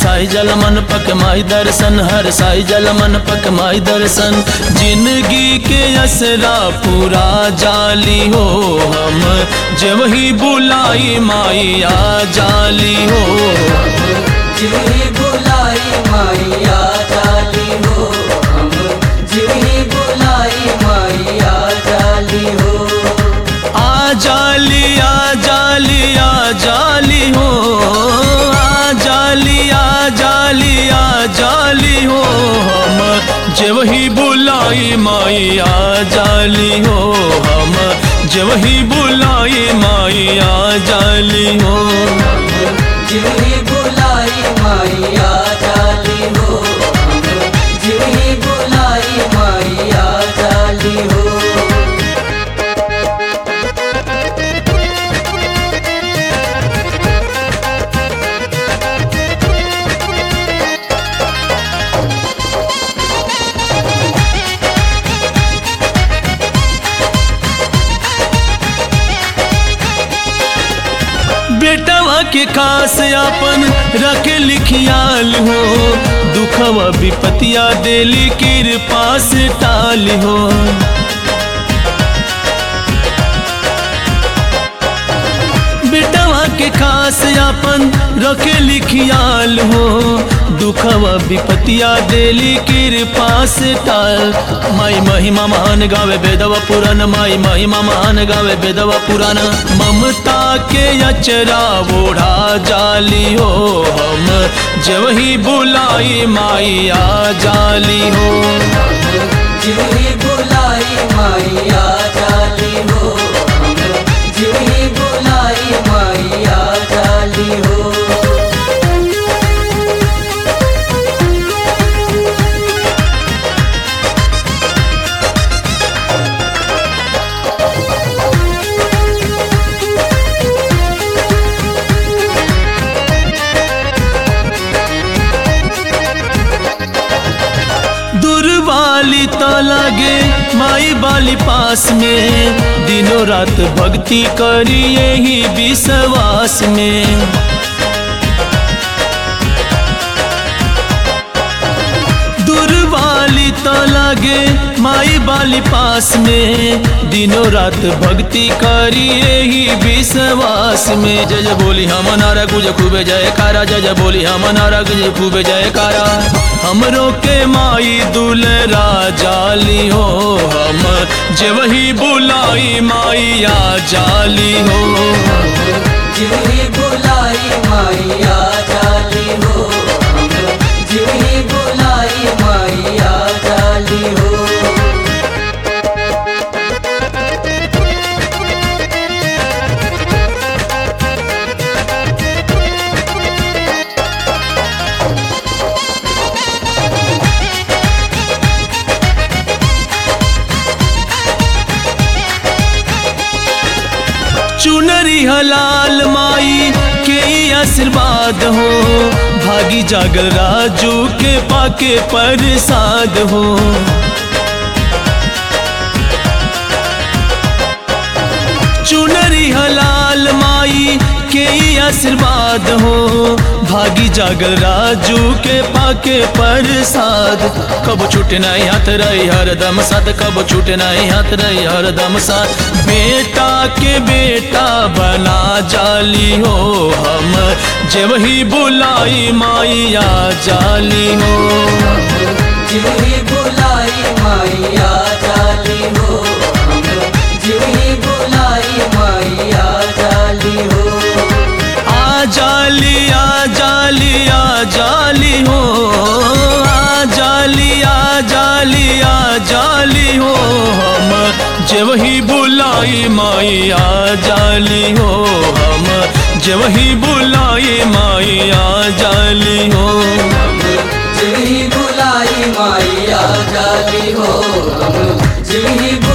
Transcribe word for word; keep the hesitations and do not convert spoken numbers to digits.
साई जल मन पक माई दर्शन, हर साई जल मन पक माई दर्शन। जिंदगी के असरा पूरा जाली हो, हम जब ही बुलाई माई आ जाली हो। जब ही बुलाई माई आ जाली हो, हम जब ही बुलाई माई आ जाली हो। आ जाली आ जाली आ जाली हो, आ जाली आ जाली आ जाली हो। हम जब ही बुलाई माई आ जाली हो, हम जब ही बुलाई माई आ जाली हो। जब ही बुलाई माई आ जाली हो, हम जब ही बुलाई माई आ जाली हो। बेटवा के खास अपन रख लिखियाल हो, दुखवा विपतिया देली कृपा से टाल हो। बेटवा के खास अपन रखे लिखियाल हो, दुखवा विपतिया देली कृपा से टाल। माई महिमा महान गावे बेदवा पुराण, माई महिमा महान गावे बेदवा पुराण। ममता के अचरा ओढ़ा जाली हो, हम जब ही बुलाई माई आ जाली हो। जब ही बुलाई माई आ जाली हो, हम जब ही बुलाई माई आ जाली हो। वाली तो लगे माई बाली पास में, दिनों रात भक्ति करी यही विश्वास में। दूर वाली तो लगे माई बाली पास में, दिनों रात भक्ति करी यही विश्वास में। जय जय बोली हम नारा गुज खूबे जयकारा, जय जय बोली हम नारा गुज खूबे जयकारा। हमरो के माई दुलरा जाली हो, हम जब ही बुलाई माई आ जाली हो। जब ही बुलाई माई आ जाली हो, हम जब ही बुलाई माई आ जाली हो। चुनरी हलाल माई के आशीर्वाद हो, भागी जागल राजू के पाके प्रसाद हो। चुनरी हलाल माई के आशीर्वाद हो, भागी जागल राजू के पाके प्रसाद। कब छूटे नहीं हाथ रही हरदम साथ, कब छूटे नहीं हाथ रही हरदम साथ। बेटा के बेटा बना जाली हो, हम जब ही बुलाई माई आ जाली हो। जब ही बुलाई माई आ जाली हो, हम जब ही बुलाई माई आ जाली हो। आ जाली आ जाली आ जाली हो, आ जाली आ जाली आ जाली हो। हम जब ही बुलाई माई आ जाली हो, हम जब ही बुलाई माई आ जाली हो। जब ही बुलाई माई आ जाली हो, हम जब ही